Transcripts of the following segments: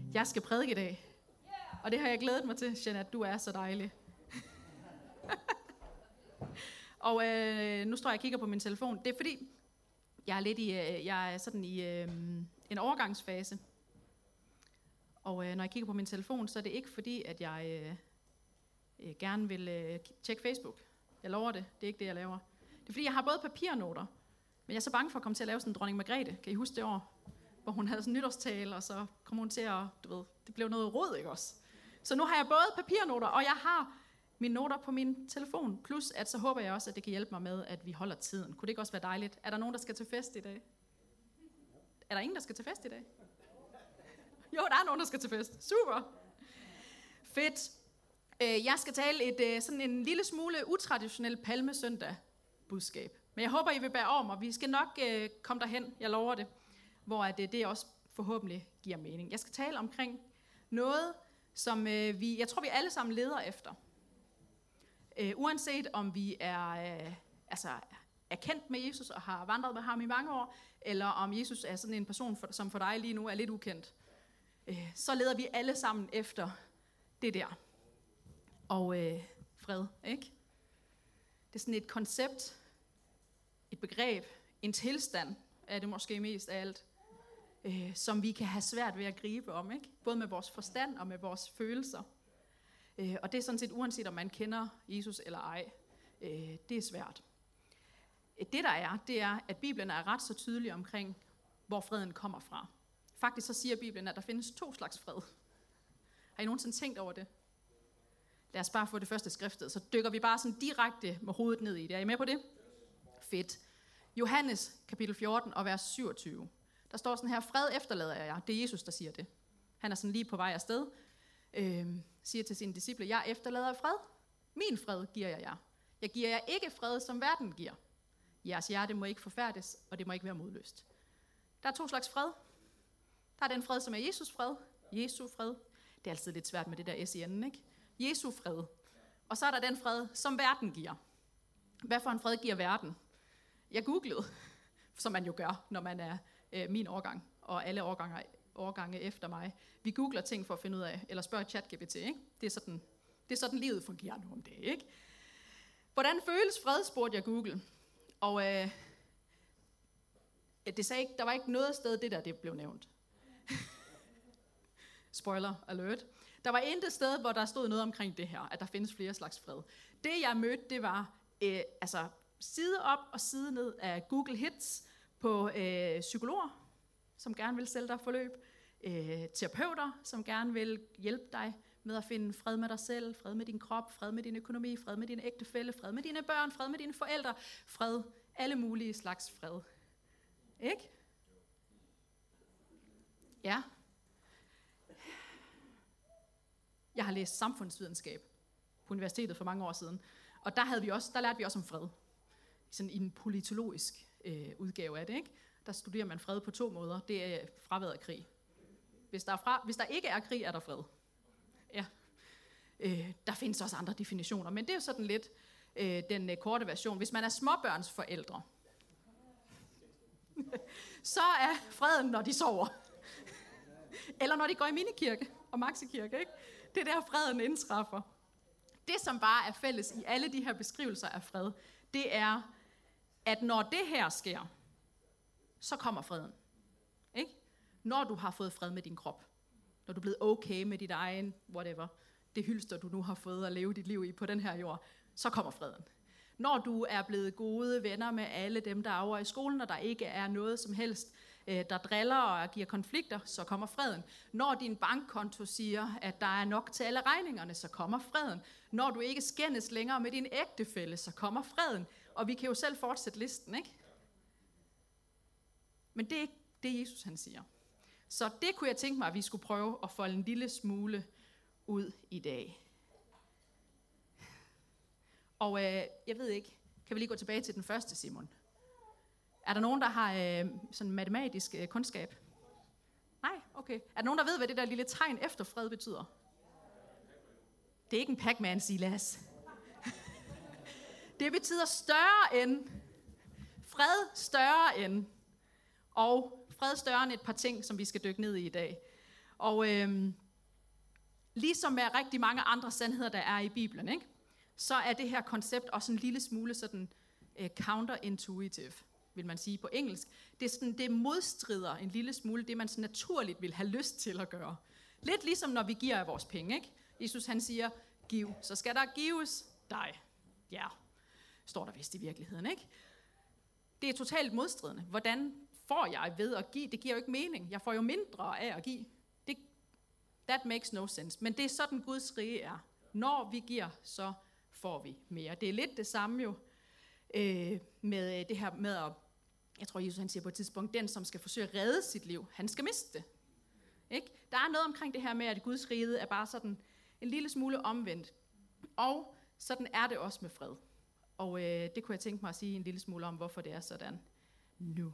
Jeg skal prædike i dag. Og det har jeg glædet mig til, Jeanette. Du er så dejlig. Og nu står jeg og kigger på min telefon. Det er fordi, jeg er sådan i en overgangsfase. Og når jeg kigger på min telefon, så er det ikke fordi, at jeg gerne vil tjekke Facebook. Jeg lover det. Det er ikke det, jeg laver. Det er fordi, jeg har både papirnoter, men jeg er så bange for at komme til at lave sådan en dronning Margrethe. Kan I huske det år? Hvor hun havde sådan en nytårstale, og så kom hun til at, det blev noget rod, ikke også? Så nu har jeg både papirnoter, og jeg har mine noter på min telefon. Plus, at så håber jeg også, at det kan hjælpe mig med, at vi holder tiden. Kunne det ikke også være dejligt? Er der nogen, der skal til fest i dag? Er der ingen, der skal til fest i dag? Jo, der er nogen, der skal til fest. Super! Fedt. Jeg skal tale sådan en lille smule utraditionel palmesøndag budskab. Men jeg håber, I vil bære over mig. Vi skal nok komme derhen, jeg lover det, hvor det også forhåbentlig giver mening. Jeg skal tale omkring noget, som jeg tror, vi alle sammen leder efter. Uanset om vi er kendt med Jesus og har vandret med ham i mange år, eller om Jesus er sådan en person, som for dig lige nu er lidt ukendt, så leder vi alle sammen efter det der. Og fred, ikke? Det er sådan et koncept, et begreb, en tilstand, er det måske mest af alt, som vi kan have svært ved at gribe om, ikke? Både med vores forstand og med vores følelser. Og det er sådan set uanset om man kender Jesus eller ej. Det er svært. Det er, at Bibelen er ret så tydelig omkring, hvor freden kommer fra. Faktisk så siger Bibelen, at der findes 2 slags fred. Har I nogensinde tænkt over det? Lad os bare få det første skriftet, så dykker vi bare sådan direkte med hovedet ned i det. Er I med på det? Fedt. Johannes kapitel 14 og vers 27. Der står sådan her, fred efterlader jeg. Det er Jesus, der siger det. Han er sådan lige på vej afsted. Siger til sine disciple, jeg efterlader fred. Min fred giver jeg jer. Jeg giver jer ikke fred, som verden giver. Jeres hjerte må ikke forfærdes, og det må ikke være modløst. Der er 2 slags fred. Der er den fred, som er Jesus fred. Jesu fred. Det er altid lidt svært med det der S i enden, ikke? Jesu fred. Og så er der den fred, som verden giver. Hvad for en fred giver verden? Jeg googlede, som man jo gør, når man er min årgang, og alle årgange efter mig. Vi googler ting for at finde ud af, eller spørger ChatGPT, ikke? Det er sådan livet fungerer nu om det, ikke? Hvordan føles fred, spurgte jeg Google. Og det sagde ikke, der var ikke noget sted, det blev nævnt. Spoiler alert. Der var intet sted, hvor der stod noget omkring det her, at der findes flere slags fred. Det jeg mødte, det var side op og side ned af Google Hits på psykologer, som gerne vil sælge dig forløb, terapeuter, som gerne vil hjælpe dig med at finde fred med dig selv, fred med din krop, fred med din økonomi, fred med din ægtefælle, fred med dine børn, fred med dine forældre, fred, alle mulige slags fred. Ikke? Ja. Jeg har læst samfundsvidenskab på universitetet for mange år siden, og der lærte vi også om fred. Sådan i en politologisk udgave af det, ikke? Der studerer man fred på 2 måder. Det er fraværet af krig. Hvis der ikke er krig, er der fred. Ja. Der findes også andre definitioner, men det er jo sådan lidt den korte version. Hvis man er småbørnsforældre, så er freden, når de sover. Eller når de går i minikirke og maxikirke, ikke? Det er der, freden indtræffer. Det, som bare er fælles i alle de her beskrivelser af fred, det er, at når det her sker, så kommer freden. Ikke? Når du har fået fred med din krop, når du er blevet okay med dit egen, whatever, det hylster, du nu har fået at leve dit liv i på den her jord, så kommer freden. Når du er blevet gode venner med alle dem, der er over i skolen, og der ikke er noget som helst, der driller og giver konflikter, så kommer freden. Når din bankkonto siger, at der er nok til alle regningerne, så kommer freden. Når du ikke skændes længere med din ægtefælle, så kommer freden. Og vi kan jo selv fortsætte listen, ikke? Men det er ikke det, Jesus han siger. Så det kunne jeg tænke mig, at vi skulle prøve at folde en lille smule ud i dag. Og jeg ved ikke, kan vi lige gå tilbage til den første, Simon? Er der nogen, der har sådan matematisk kundskab? Nej? Okay. Er der nogen, der ved, hvad det der lille tegn efter fred betyder? Det er ikke en Pac-Man, Silas. Det betyder større end. Fred større end. Og fred større end et par ting, som vi skal dykke ned i dag. Og ligesom med rigtig mange andre sandheder, der er i Bibelen, ikke? Så er det her koncept også en lille smule sådan counterintuitive, vil man sige på engelsk. Det modstrider en lille smule det, man så naturligt vil have lyst til at gøre. Lidt ligesom når vi giver af vores penge, ikke? Jesus han siger, giv, så skal der gives dig. Ja, står der vist i virkeligheden, ikke? Det er totalt modstridende. Hvordan får jeg ved at give? Det giver jo ikke mening. Jeg får jo mindre af at give. That makes no sense. Men det er sådan Guds rige er. Når vi giver, så får vi mere. Det er lidt det samme jo med det her med at, jeg tror Jesus han siger på et tidspunkt, den som skal forsøge at redde sit liv, han skal miste det. Ikke? Der er noget omkring det her med, at Guds rige er bare sådan en lille smule omvendt. Og sådan er det også med fred. Og det kunne jeg tænke mig at sige en lille smule om, hvorfor det er sådan nu.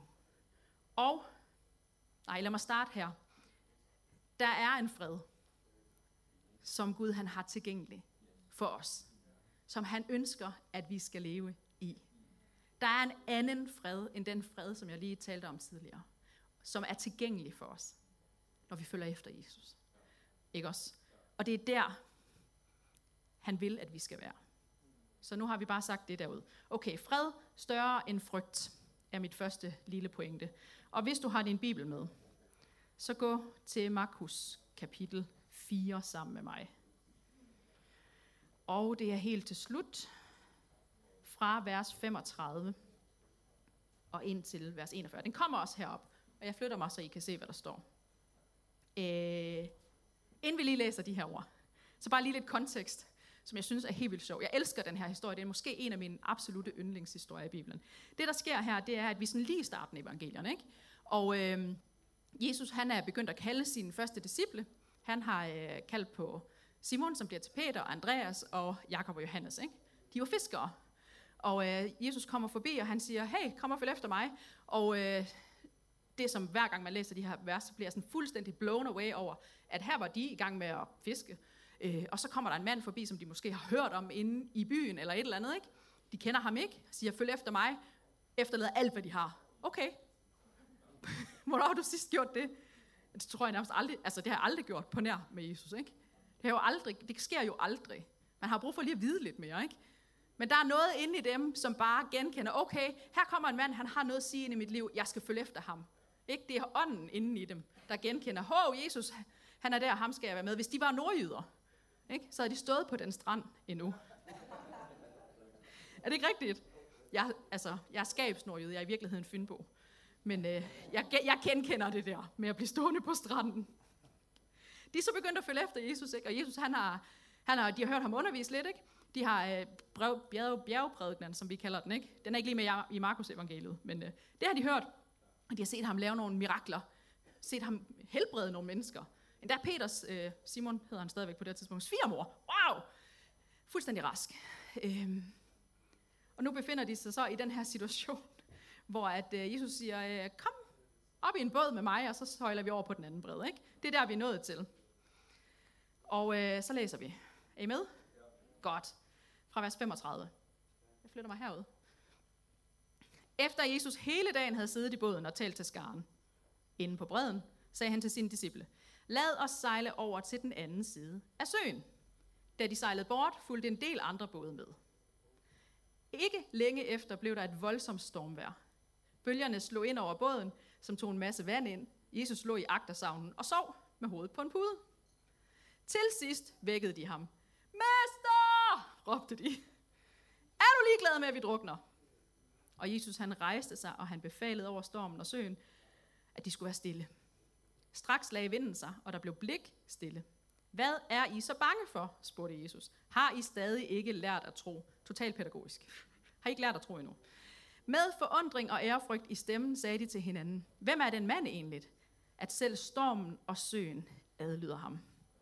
Lad mig starte her. Der er en fred, som Gud han har tilgængelig for os. Som han ønsker, at vi skal leve i. Der er en anden fred, end den fred, som jeg lige talte om tidligere. Som er tilgængelig for os, når vi følger efter Jesus. Ikke også? Og det er der, han vil, at vi skal være. Så nu har vi bare sagt det derud. Okay, fred større end frygt, er mit første lille pointe. Og hvis du har din bibel med, så gå til Markus kapitel 4 sammen med mig. Og det er helt til slut, fra vers 35 og ind til vers 41. Den kommer også herop, og jeg flytter mig, så I kan se, hvad der står. Inden vi lige læser de her ord, så bare lige lidt kontekst, som jeg synes er helt vildt sjov. Jeg elsker den her historie. Det er måske en af mine absolute yndlingshistorier i Bibelen. Det, der sker her, det er, at vi sådan lige starter evangelierne, ikke? Og Jesus, han er begyndt at kalde sine første disciple. Han har kaldt på Simon, som bliver til Peter, og Andreas og Jakob og Johannes, ikke? De var fiskere. Og Jesus kommer forbi, og han siger, hey, kom og følg efter mig. Og det, som hver gang man læser de her vers, så bliver jeg sådan fuldstændig blown away over, at her var de i gang med at fiske. Og så kommer der en mand forbi, som de måske har hørt om inde i byen, eller et eller andet, ikke? De kender ham ikke, siger, følg efter mig, efterlader alt, hvad de har. Okay. Hvornår har du sidst gjort det? Det tror jeg nærmest aldrig, altså det har jeg aldrig gjort på nær med Jesus, ikke? Det sker jo aldrig. Man har brug for lige at vide lidt mere, ikke? Men der er noget inde i dem, som bare genkender, okay, her kommer en mand, han har noget at sige ind i mit liv, jeg skal følge efter ham. Ikke? Det er ånden inde i dem, der genkender, Jesus, han er der, ham skal jeg være med. Hvis de var nordjyder, ikke? Så havde de stået på den strand endnu. Er det ikke rigtigt? Jeg er skabsnordjyde, jeg er i virkeligheden fynbo. Men jeg genkender det der med at blive stående på stranden. De er så begyndt at følge efter Jesus, ikke? Og Jesus, de har hørt ham undervise lidt, ikke? De har bjergprædikenen, som vi kalder den, ikke? Den er ikke lige med i Markus evangeliet, men det har de hørt. Og de har set ham lave nogle mirakler. Set ham helbrede nogle mennesker. Endda Peters, Simon hedder han stadigvæk på det tidspunkt, svigermor. Wow! Fuldstændig rask. Og nu befinder de sig så i den her situation, hvor at Jesus siger, kom op i en båd med mig, og så søjler vi over på den anden bred, ikke? Det er der, vi er nået til. Og så læser vi. Er I med? Ja. Godt. Fra vers 35. Jeg flytter mig herud. Efter Jesus hele dagen havde siddet i båden og talt til skaren inde på bredden, sagde han til sine disciple, lad os sejle over til den anden side af søen. Da de sejlede bort, fulgte en del andre både med. Ikke længe efter blev der et voldsomt stormvejr. Bølgerne slog ind over båden, som tog en masse vand ind. Jesus lå i agtersavnen og sov med hovedet på en pude. Til sidst vækkede de ham. Mester! råbte de. Er du ligeglad med, at vi drukner? Og Jesus han rejste sig, og han befalede over stormen og søen, at de skulle være stille. Straks lagde vinden sig, og der blev blik stille. Hvad er I så bange for? spurgte Jesus. Har I stadig ikke lært at tro? Totalt pædagogisk. Har I ikke lært at tro endnu? Med forundring og ærefrygt i stemmen sagde de til hinanden, hvem er den mand egentlig, at selv stormen og søen adlyder ham?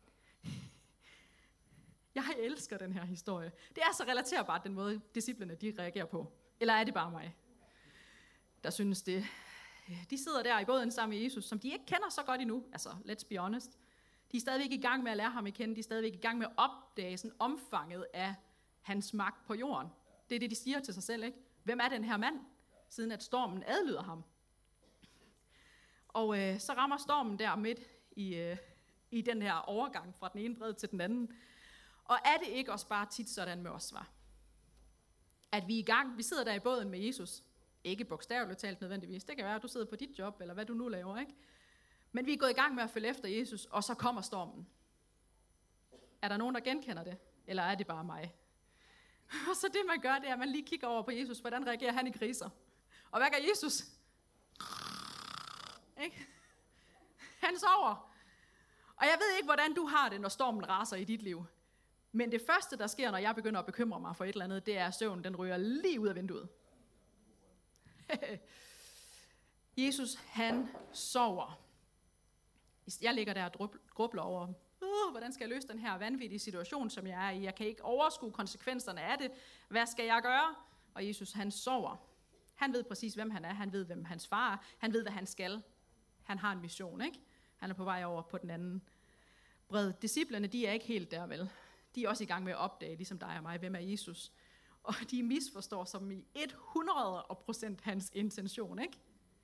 Jeg elsker den her historie. Det er så relaterbart, den måde disciplene de reagerer på. Eller er det bare mig, der synes det? De sidder der i båden sammen med Jesus, som de ikke kender så godt endnu. Altså, let's be honest. De er stadigvæk i gang med at lære ham at kende. De er stadigvæk i gang med at opdage sådan omfanget af hans magt på jorden. Det er det, de siger til sig selv, ikke? Hvem er den her mand, siden at stormen adlyder ham? Og så rammer stormen der midt i den her overgang fra den ene bred til den anden. Og er det ikke også bare tit sådan med os, var? At vi er i gang, vi sidder der i båden med Jesus. Ikke bogstaveligt talt nødvendigvis. Det kan være, at du sidder på dit job, eller hvad du nu laver, ikke? Men vi er gået i gang med at følge efter Jesus, og så kommer stormen. Er der nogen, der genkender det? Eller er det bare mig? Og så det, man gør, det er, at man lige kigger over på Jesus. Hvordan reagerer han i kriser? Og hvad gør Jesus? Ikke? Han sover. Og jeg ved ikke, hvordan du har det, når stormen raser i dit liv. Men det første, der sker, når jeg begynder at bekymre mig for et eller andet, det er, at søvnen den ryger lige ud af vinduet. Jesus, han sover. Jeg ligger der og grubler over, hvordan skal jeg løse den her vanvittige situation, som jeg er i? Jeg kan ikke overskue konsekvenserne af det. Hvad skal jeg gøre? Og Jesus, han sover. Han ved præcis, hvem han er. Han ved, hvem hans far er. Han ved, hvad han skal. Han har en mission, ikke? Han er på vej over på den anden bred. Disciplerne, de er ikke helt der, vel? De er også i gang med at opdage, ligesom dig og mig, hvem er Jesus. Og de misforstår som i 100% hans intention, ikke?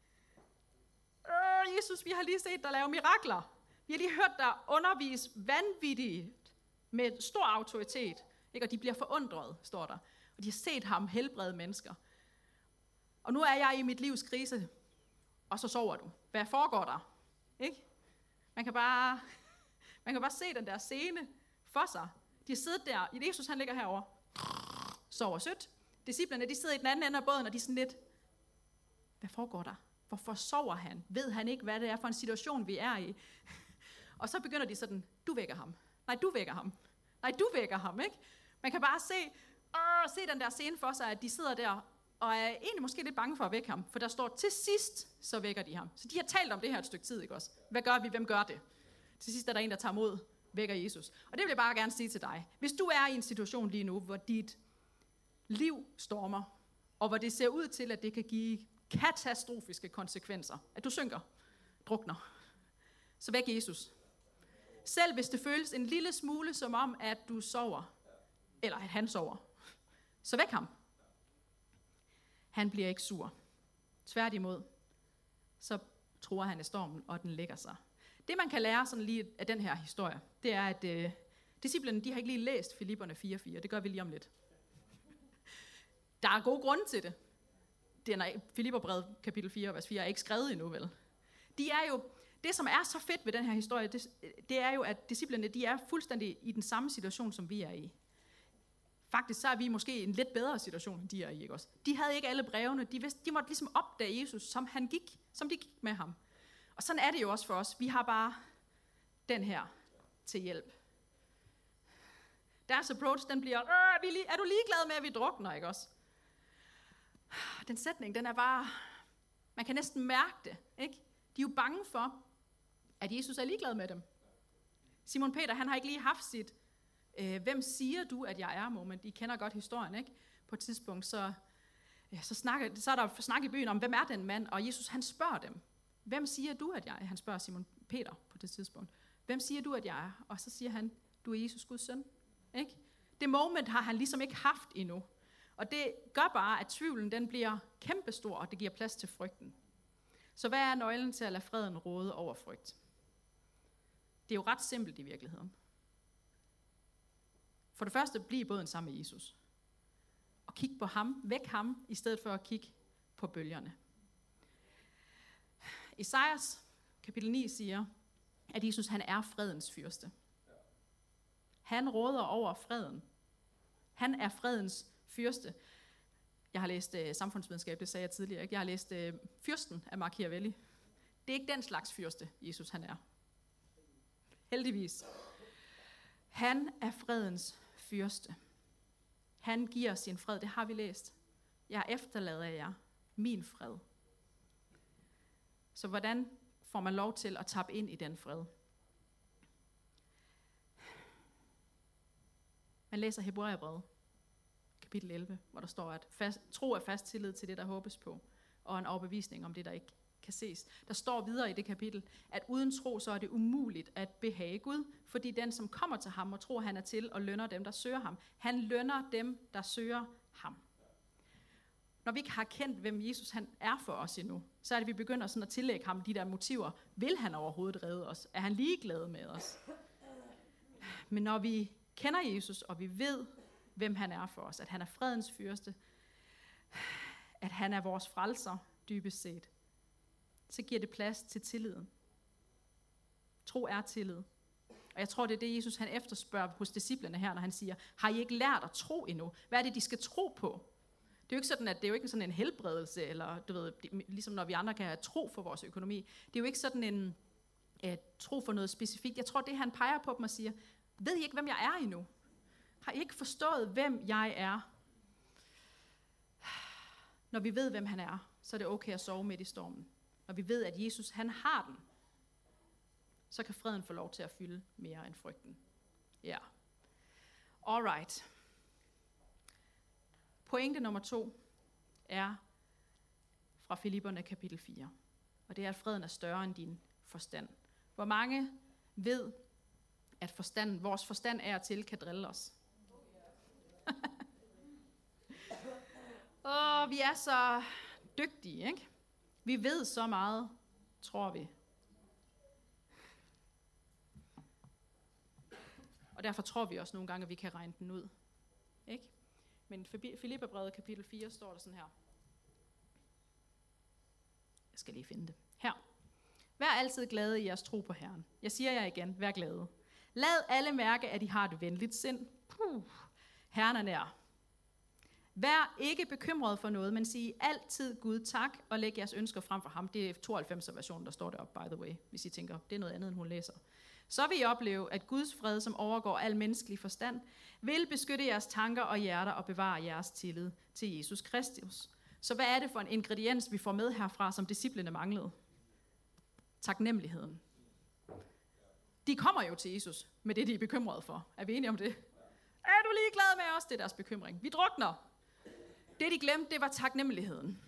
Jesus, vi har lige set dig lave mirakler. Vi har lige hørt dig undervise vanvittigt med stor autoritet. Ikke? Og de bliver forundret, står der. Og de har set ham helbrede mennesker. Og nu er jeg i mit livs krise, og så sover du. Hvad foregår der? Ikke? Man kan bare se den der scene for sig. De sidder der. Jesus, han ligger herovre. Sover sødt. Disciplerne, de sidder i den anden ende af båden, og de er sådan lidt, hvad foregår der? Hvorfor sover han? Ved han ikke, hvad det er for en situation, vi er i? Og så begynder de sådan, du vækker ham. Nej, du vækker ham. Nej, du vækker ham, ikke? Man kan bare se den der scene for sig, at de sidder der, og er egentlig måske lidt bange for at vække ham. For der står, til sidst, så vækker de ham. Så de har talt om det her et stykke tid, ikke også? Hvad gør vi? Hvem gør det? Til sidst er der en, der tager mod, vækker Jesus. Og det vil jeg bare gerne sige til dig. Hvis du er i en situation lige nu, hvor dit liv stormer, og hvor det ser ud til, at det kan give katastrofiske konsekvenser, at du synker, drukner, så væk Jesus. Selv hvis det føles en lille smule som om, at du sover, eller at han sover, så væk ham. Han bliver ikke sur. Tværtimod, så tror han i stormen, og den lægger sig. Det man kan lære sådan lige af den her historie, det er, at disciplene, de har ikke lige læst Filipperne 4:4. Det gør vi lige om lidt. Der er gode grunde til det. Filipperbrevet kapitel 4, vers 4 er ikke skrevet endnu, vel? De er jo, det som er så fedt ved den her historie, det er jo, at disciplene, de er fuldstændig i den samme situation, som vi er i. Faktisk så er vi måske i en lidt bedre situation, end de er i, ikke også? De havde ikke alle brevene, de måtte ligesom opdage Jesus, som de gik med ham. Og sådan er det jo også for os. Vi har bare den her til hjælp. Deres approach, den bliver, er du ligeglad med, at vi drukner, ikke også? Den sætning, den er bare, man kan næsten mærke det, ikke? De er jo bange for, at Jesus er ligeglad med dem. Simon Peter, han har ikke lige haft sit, hvem siger du, at jeg er moment? I kender godt historien, ikke? På et tidspunkt, så er der snak i byen om, hvem er den mand? Og Jesus, han spørger dem, hvem siger du, at jeg er? Han spørger Simon Peter på det tidspunkt. Hvem siger du, at jeg er? Og så siger han, du er Jesus Guds søn. Ikke? Det moment har han ligesom ikke haft endnu. Og det gør bare, at tvivlen den bliver kæmpestor, og det giver plads til frygten. Så hvad er nøglen til at lade freden råde over frygt? Det er jo ret simpelt i virkeligheden. For det første, bliv i båden sammen med Jesus. Og kig på ham, væk ham, i stedet for at kigge på bølgerne. Esajas kapitel 9 siger, at Jesus han er fredens fyrste. Han råder over freden. Han er fredens fyrste. Jeg har læst samfundsvidenskab, det sagde jeg tidligere. Ikke? Jeg har læst Fyrsten af Machiavelli. Det er ikke den slags fyrste, Jesus han er. Heldigvis. Han er fredens fyrste. Han giver sin fred, det har vi læst. Jeg efterlader jer min fred. Så hvordan får man lov til at tappe ind i den fred? Man læser Hebræerbrevet, kapitel 11, hvor der står, at tro er fast tillid til det, der håbes på, og en overbevisning om det, der ikke kan ses. Der står videre i det kapitel, at uden tro, så er det umuligt at behage Gud, fordi den, som kommer til ham og tror, han er til og lønner dem, der søger ham, han lønner dem, der søger ham. når vi ikke har kendt, hvem Jesus han er for os endnu, så er det, vi begynder sådan at tillægge ham de der motiver. Vil han overhovedet redde os? Er han ligeglad med os? Men når vi kender Jesus, og vi ved, hvem han er for os, at han er fredens fyrste, at han er vores frelser, dybest set, så giver det plads til tilliden. Tro er tillid. Og jeg tror, det er det, Jesus han efterspørger hos disciplene her, når han siger, har I ikke lært at tro endnu? Hvad er det, de skal tro på? Det er jo ikke sådan, at det er jo ikke sådan en helbredelse, eller du ved, ligesom når vi andre kan have tro for vores økonomi. Det er jo ikke sådan en tro for noget specifikt. Jeg tror, det han peger på dem og siger, ved I ikke, hvem jeg er endnu? Har I ikke forstået, hvem jeg er? Når vi ved, hvem han er, så er det okay at sove midt i stormen. Når vi ved, at Jesus han har den, så kan freden få lov til at fylde mere end frygten. Ja. Alright. Pointe nummer 2 er fra Filipperne kapitel 4. Og det er, at freden er større end din forstand. Hvor mange ved, at vores forstand er til kan drille os? Og vi er så dygtige, ikke? Vi ved så meget, tror vi. Og derfor tror vi også nogle gange, at vi kan regne den ud. Ikke? Men i Filipperbrevet kapitel 4 står der sådan her. Jeg skal lige finde det. Her. Vær altid glade i jeres tro på Herren. Jeg siger jer igen, vær glade. Lad alle mærke, at I har et venligt sind. Herren er nær. Vær ikke bekymret for noget, men sig altid Gud tak, og læg jeres ønsker frem for ham. Det er 92. version, der står deroppe, by the way, hvis I tænker, det er noget andet, end hun læser. Så vil I opleve, at Guds fred, som overgår al menneskelig forstand, vil beskytte jeres tanker og hjerter og bevare jeres tillid til Jesus Kristus. Så hvad er det for en ingrediens, vi får med herfra, som disciplene manglede? Taknemmeligheden. De kommer jo til Jesus med det, de er bekymrede for. Er vi enige om det? Er du ligeglad med os? Det er deres bekymring. Vi drukner. Det, de glemte, det var taknemmeligheden.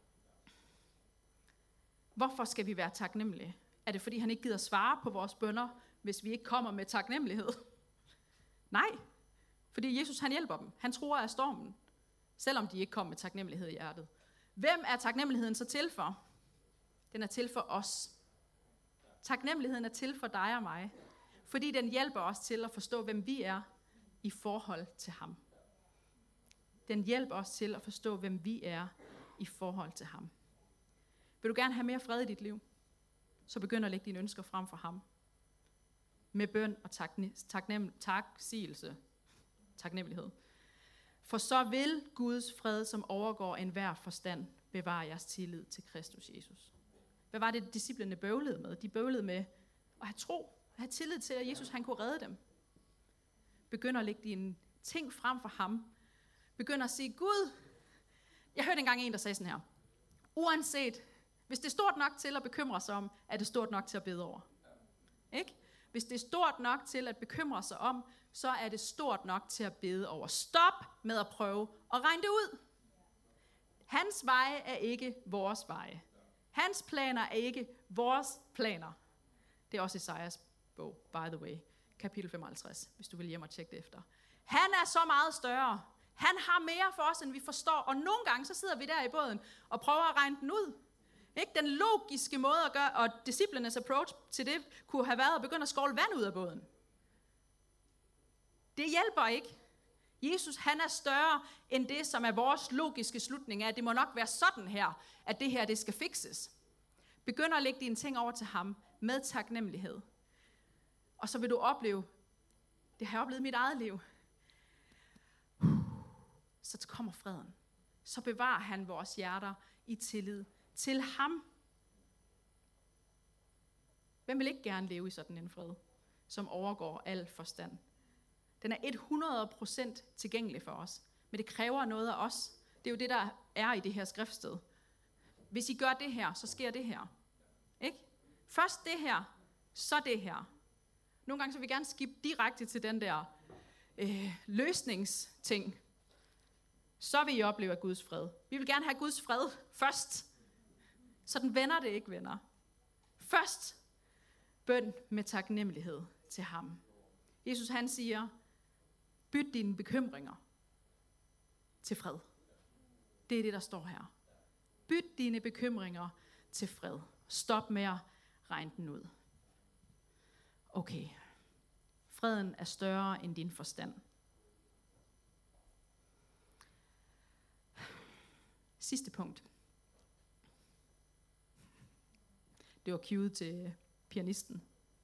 Hvorfor skal vi være taknemmelige? Er det, fordi han ikke gider svare på vores bønner, hvis vi ikke kommer med taknemmelighed? Nej, fordi Jesus han hjælper dem. Han truer af stormen, selvom de ikke kommer med taknemmelighed i hjertet. Hvem er taknemmeligheden så til for? Den er til for os. Taknemmeligheden er til for dig og mig, fordi den hjælper os til at forstå, hvem vi er i forhold til ham. Den hjælper os til at forstå, hvem vi er i forhold til ham. Vil du gerne have mere fred i dit liv? Så begynd at lægge dine ønsker frem for ham. Med bøn og taknemmelighed. For så vil Guds fred, som overgår enhver forstand, bevare jeres tillid til Kristus Jesus. Hvad var det, disciplene bøvlede med? De bøvlede med at have tro, at have tillid til, at Jesus han kunne redde dem. Begynd at lægge dine ting frem for ham. Begynd at sige, Gud, jeg hørte engang en, der sagde sådan her, uanset, hvis det er stort nok til at bekymre sig om, er det stort nok til at bede over. Ikke? Hvis det er stort nok til at bekymre sig om, så er det stort nok til at bede over. Stop med at prøve at regne det ud. Hans veje er ikke vores veje. Hans planer er ikke vores planer. Det er også Esajas bog, by the way, kapitel 55, hvis du vil hjem og tjekke det efter. Han er så meget større. Han har mere for os, end vi forstår. Og nogle gange, så sidder vi der i båden og prøver at regne den ud. Ikke? Den logiske måde at gøre, og disciplenes approach til det, kunne have været at begynde at skåle vand ud af båden. Det hjælper ikke. Jesus, han er større end det, som er vores logiske slutning af, at det må nok være sådan her, at det her, det skal fikses. Begynd at lægge dine ting over til ham med taknemmelighed. Og så vil du opleve, det har jeg oplevet i mit eget liv, så kommer freden. Så bevarer han vores hjerter i tillid til ham. Hvem vil ikke gerne leve i sådan en fred, som overgår al forstand? Den er 100% tilgængelig for os, men det kræver noget af os. Det er jo det, der er i det her skriftsted. Hvis I gør det her, så sker det her. Ikke? Først det her, så det her. Nogle gange så vil vi gerne skippe direkte til den der løsningsting. Så vil I opleve Guds fred. Vi vil gerne have Guds fred først. Så den vender det ikke, venner. Først bøn med taknemmelighed til ham. Jesus han siger, byt dine bekymringer til fred. Det er det, der står her. Byt dine bekymringer til fred. Stop med at regne den ud. Okay. Freden er større end din forstand. Sidste punkt. Det var cueet til pianisten.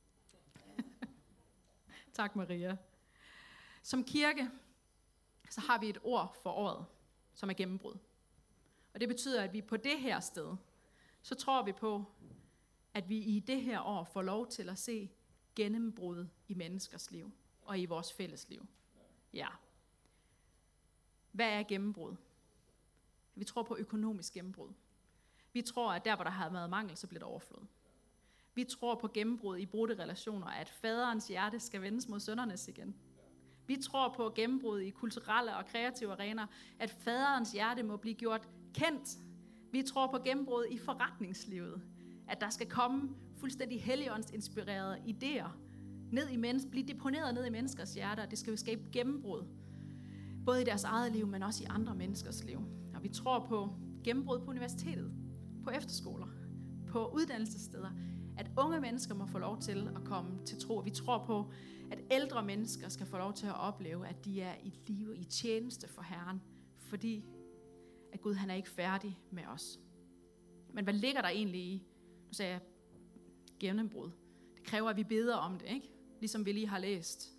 Tak, Maria. Som kirke, så har vi et ord for året, som er gennembrud. Og det betyder, at vi på det her sted, så tror vi på, at vi i det her år får lov til at se gennembrud i menneskers liv og i vores fælles liv. Ja. Hvad er gennembrud? Vi tror på økonomisk gennembrud. Vi tror, at der, hvor der har været mangel, så bliver der overflod. Vi tror på gennembrud i brudte relationer, at faderens hjerte skal vendes mod sønnernes igen. Vi tror på gennembrud i kulturelle og kreative arenaer, at faderens hjerte må blive gjort kendt. Vi tror på gennembrud i forretningslivet, at der skal komme fuldstændig helligåndsinspirerede idéer blive deponeret ned i menneskers hjerter. Det skal jo skabe gennembrud, både i deres eget liv, men også i andre menneskers liv. Og vi tror på gennembrud på universitetet, på efterskoler, på uddannelsessteder, at unge mennesker må få lov til at komme til tro. Vi tror på, at ældre mennesker skal få lov til at opleve, at de er i live, i tjeneste for Herren, fordi at Gud, han er ikke færdig med os. Men hvad ligger der egentlig i, nu sagde jeg gennembrud? Det kræver, at vi beder om det, ikke? Ligesom vi lige har læst.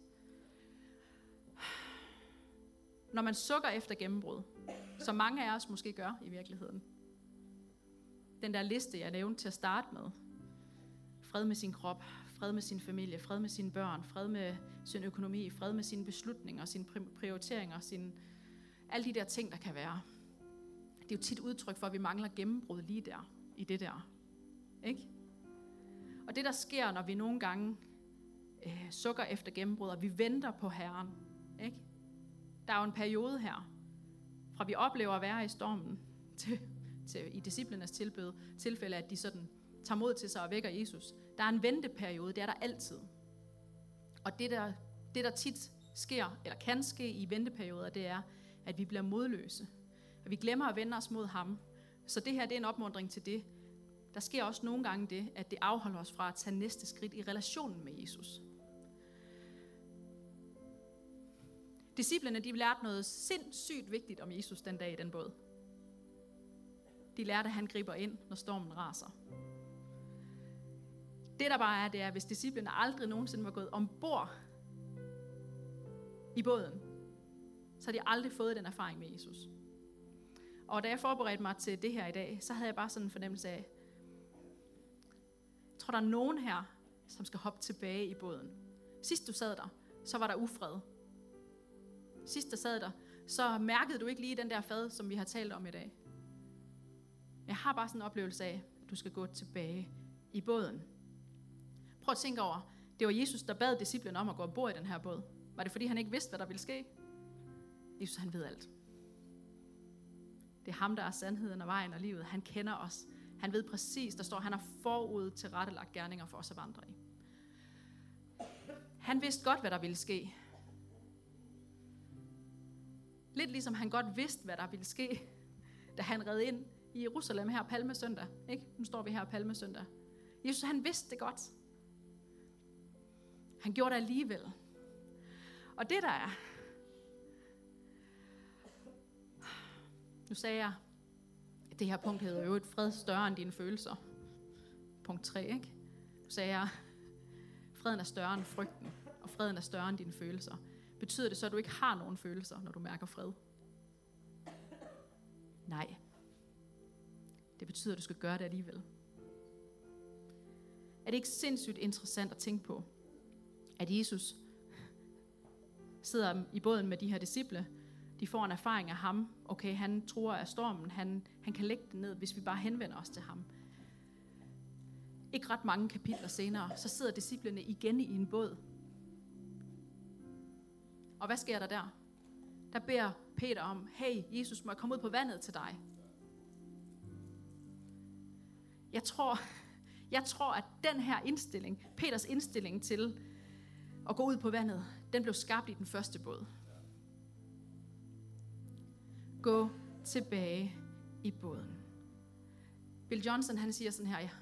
Når man sukker efter gennembrud, som mange af os måske gør i virkeligheden, den der liste, jeg nævnte til at starte med, fred med sin krop, fred med sin familie, fred med sine børn, fred med sin økonomi, fred med sine beslutninger, sine prioriteringer, alle de der ting, der kan være. Det er jo tit udtryk for, at vi mangler gennembrud lige der, i det der. Ikke? Og det, der sker, når vi nogle gange sukker efter gennembrud, og vi venter på Herren, ikke? Der er jo en periode her, fra vi oplever at være i stormen, til i disciplenes tilfælde, at de sådan tager mod til sig og vækker Jesus. Der er en venteperiode, det er der altid. Og det der tit sker, eller kan ske i venteperioder, det er, at vi bliver modløse. Og vi glemmer at vende os mod ham. Så det her, det er en opmuntring til det. Der sker også nogle gange det, at det afholder os fra at tage næste skridt i relationen med Jesus. Disciplene, de lærte noget sindssygt vigtigt om Jesus den dag i den båd. De lærte, at han griber ind, når stormen raser. Det der bare er, det er, hvis disciplene aldrig nogensinde var gået ombord i båden, så har de aldrig fået den erfaring med Jesus. Og da jeg forberedte mig til det her i dag, så havde jeg bare sådan en fornemmelse af, jeg tror, der er nogen her, som skal hoppe tilbage i båden. Sidst du sad der, så var der ufred. Sidst du sad der, så mærkede du ikke lige den der fad, som vi har talt om i dag. Jeg har bare sådan en oplevelse af, at du skal gå tilbage i båden. Prøv at tænke over, det var Jesus, der bad disciplene om at gå ombord i den her båd. Var det fordi, han ikke vidste, hvad der ville ske? Jesus, han ved alt. Det er ham, der er sandheden og vejen og livet. Han kender os. Han ved præcis, der står, han har forud til rettelagt gerninger for os at vandre i. Han vidste godt, hvad der ville ske. Lidt ligesom han godt vidste, hvad der ville ske, da han red ind i Jerusalem her Palmesøndag. Ikke? Nu står vi her Palmesøndag. Jesus, han vidste det godt. Han gjorde det alligevel. Og det der er, nu sagde jeg, at det her punkt hedder jo et fred større end dine følelser. Punkt 3, ikke? Nu sagde jeg, freden er større end frygten, og freden er større end dine følelser. Betyder det så, at du ikke har nogen følelser, når du mærker fred? Nej. Det betyder, at du skal gøre det alligevel. Er det ikke sindssygt interessant at tænke på, at Jesus sidder i båden med de her disciple, de får en erfaring af ham. Okay, han truer af stormen, han kan lægge det ned, hvis vi bare henvender os til ham. Ikke ret mange kapitler senere, så sidder disciplene igen i en båd. Og hvad sker der der? Der beder Peter om, hey, Jesus, må jeg komme ud på vandet til dig? Jeg tror, at den her indstilling, Peters indstilling til at gå ud på vandet, den blev skabt i den første båd. Gå tilbage i båden. Bill Johnson, han siger sådan her,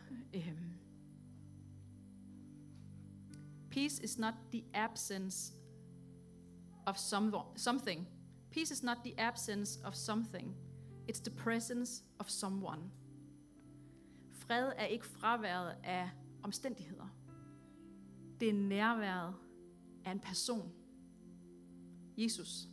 peace is not the absence of something. Peace is not the absence of something. It's the presence of someone. Fred er ikke fraværet af omstændigheder. Det er nærværet af en person. Jesus.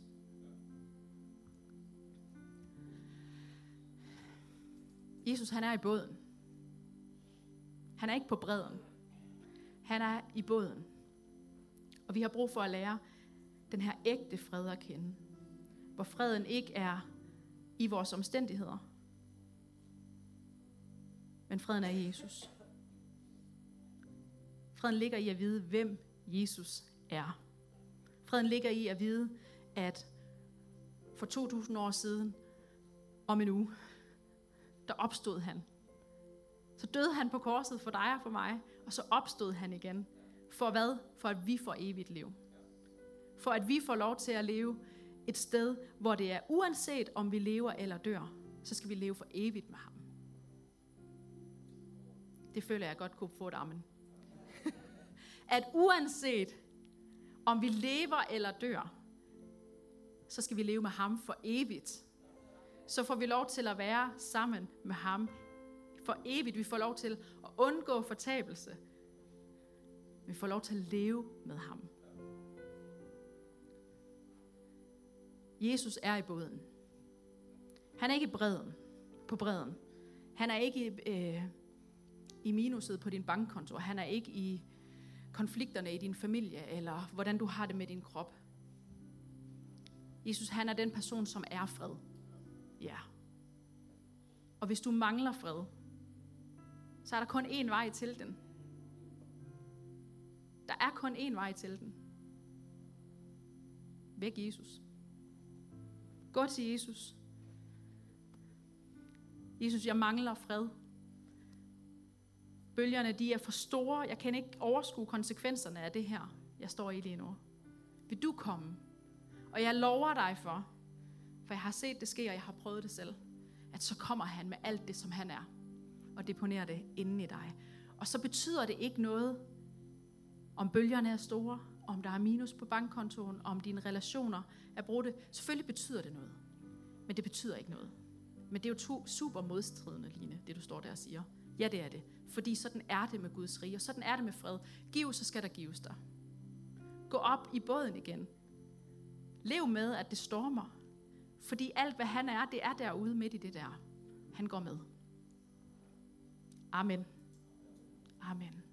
Jesus, han er i båden. Han er ikke på bredden. Han er i båden. Og vi har brug for at lære den her ægte fred at kende. Hvor freden ikke er i vores omstændigheder. Men freden er i Jesus. Freden ligger i at vide, hvem Jesus er. Freden ligger i at vide, at for 2000 år siden, om en uge, der opstod han. Så døde han på korset for dig og for mig, og så opstod han igen. For hvad? For at vi får evigt liv. For at vi får lov til at leve et sted, hvor det er uanset om vi lever eller dør, så skal vi leve for evigt med ham. Det føler jeg godt kunne få et amen. At uanset om vi lever eller dør, så skal vi leve med ham for evigt. Så får vi lov til at være sammen med ham for evigt. Vi får lov til at undgå fortabelse. Vi får lov til at leve med ham. Jesus er i båden. Han er ikke på bredden. Han er ikke i minuset på din bankkonto. Han er ikke i konflikterne i din familie, eller hvordan du har det med din krop. Jesus, han er den person, som er fred. Ja. Og hvis du mangler fred, så er der kun én vej til den. Der er kun én vej til den. Væk Jesus. Gå til Jesus. Jesus, jeg mangler fred. Bølgerne, de er for store. Jeg kan ikke overskue konsekvenserne af det her, jeg står i lige nu. Vil du komme? Og jeg lover dig for jeg har set det ske, og jeg har prøvet det selv, at så kommer han med alt det, som han er, og deponerer det inde i dig. Og så betyder det ikke noget, om bølgerne er store, om der er minus på bankkontoen, om dine relationer er brudte. Selvfølgelig betyder det noget, men det betyder ikke noget. Men det er jo to super modstridende, Line, det du står der og siger. Ja, det er det. Fordi sådan er det med Guds rige, og sådan er det med fred. Giv, så skal der gives dig. Gå op i båden igen. Lev med, at det stormer. Fordi alt, hvad han er, det er derude midt i det der. Han går med. Amen. Amen.